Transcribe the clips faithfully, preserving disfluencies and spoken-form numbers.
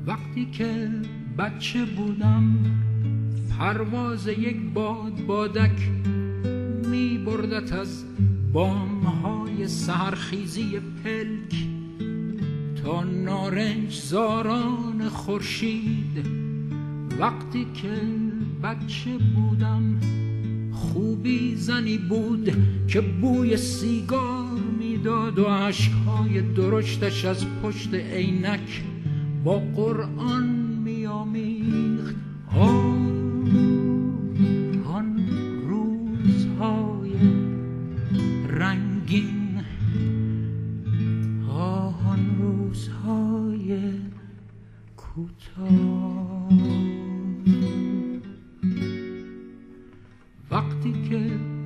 وقتی که بچه بودم پرواز یک باد بادک می بردت از بامهای سحرخیزی پلک تا نارنج زاران خورشید. وقتی که بچه بودم خوبی زنی بود که بوی سیگار میداد و اشکهای درشتش از پشت عینک با قرآن میامیخت. آن روزهای رنگین، آن روزهای کوتاه. وقتی که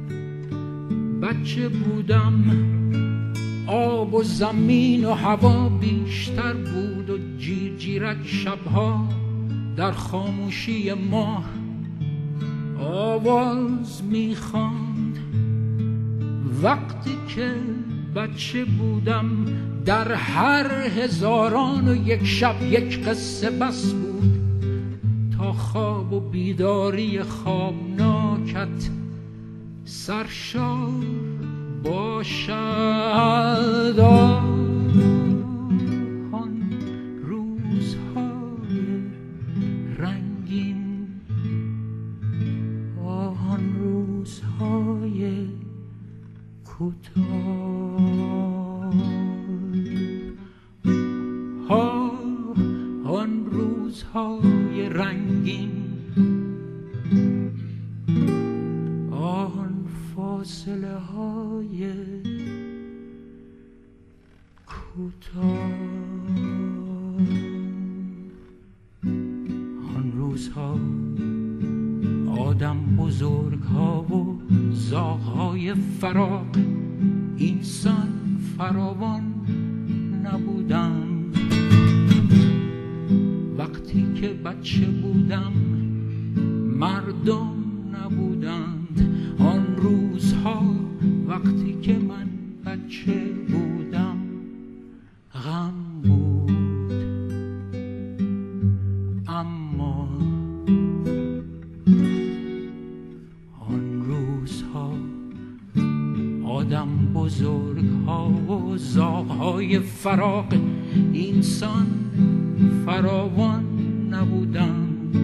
بچه بودم آب و زمین و هوا بیشتر بود و جیر جیرک شبها در خاموشی ماه آواز میخواند. وقتی که بچه بودم در هر هزاران و یک شب یک قصه بس بود تا خواب و بیداری خوابناکت سرشار باشد. آن روزهای رنگین، آن روزهای کوتاه، آن روزهای رنگین، آن فاصله های کوتاه، آن روزها آدم بزرگ ها و زاغ های فراق اینسان فراوان نبودند. وقتی که بچه بودم مردم نبودند. آن روزها وقتی که من بچه بودم غم بود، اما آن روزها آدم بزرگ ها و زاغ های فراق اینسان فراوان نبودند.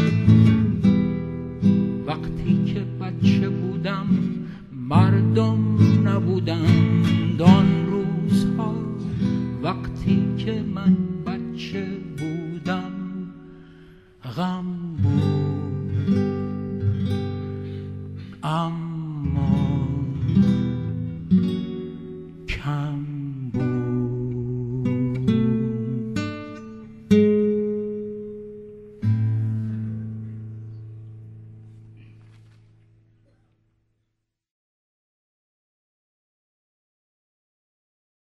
وقتی که بچه بودم مردم نبودند. آن روزها وقتی که من بچه بودم غم بود.